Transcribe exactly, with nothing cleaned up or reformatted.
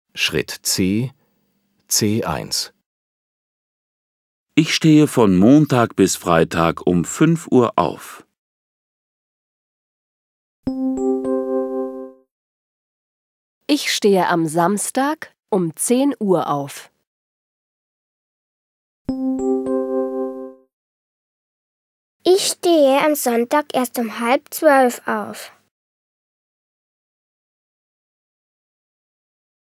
Schritt C, C eins. Ich stehe von Montag bis Freitag um fünf Uhr auf. Ich stehe am Samstag um zehn Uhr auf. Ich stehe am Sonntag erst um halb zwölf auf.